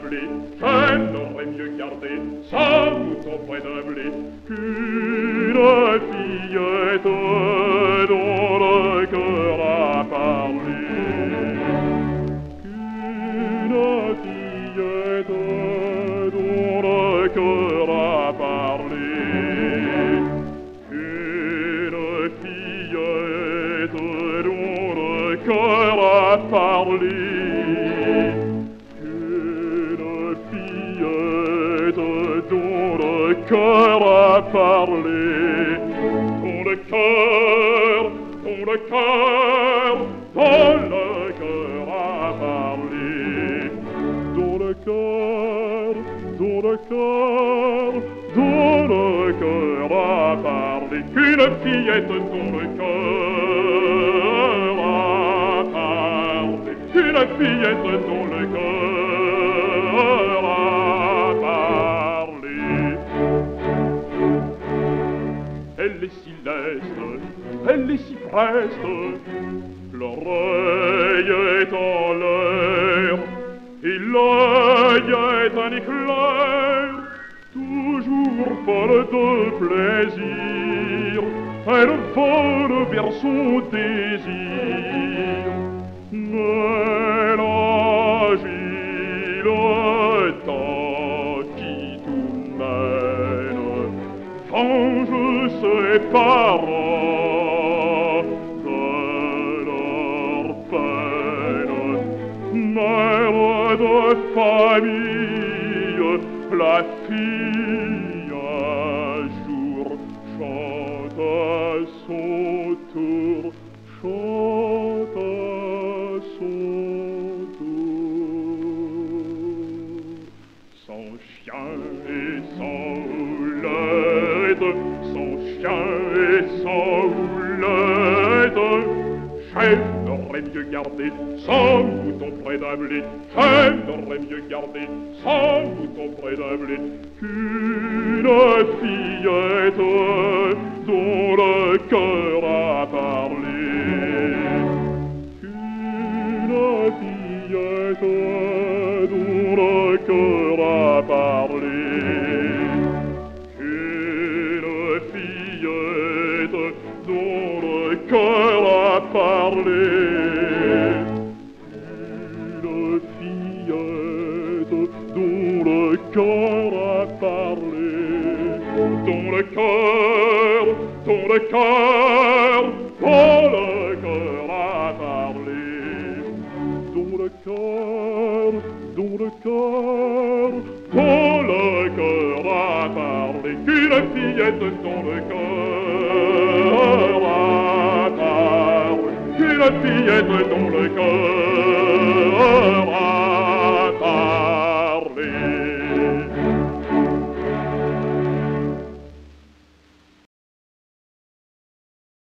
blé. Je n'aurais mieux gardé 100 moutons près d'un blé qu'une fillette dont le cœur a parlé. Qu'une fillette dont le cœur a parlé. Une fillette dont le cœur a parlé. Une fillette dont le cœur a parlé. Dont le cœur, dont le cœur, dont le cœur a parlé. Dont le cœur, dont le cœur, dont le cœur a parlé. Qu'une fillette dont le cœur a parlé. Qu'une fillette dont le cœur a parlé. Elle est si leste, elle est si preste, l'oreille est en l'air, et l'œil est un éclair, toujours folle de plaisir, elle vole vers son désir. Elle agit le temps qui tout mène, venge ses parents de leur peine. Mère de famille, la fille un jour chante à son tour, chante à son tour. Sans chien et sans houlette, sans chien et sans houlette, j'aimerais mieux garder 100 moutons près d'un blé. J'aimerais mieux garder 100 moutons près d'un blé qu'une fillette dont le cœur a parlé. Qu'une fillette dont le cœur a parlé. Qu'une fillette dont le cœur a parlé. Une fillette dont le cœur a parlé. Dont le cœur, dont le cœur, dont le cœur a parlé. Dont le cœur, dont le cœur, dont le cœur a parlé. Qu'une fillette dont le cœur a parlé. Qu'une fillette dont le cœur a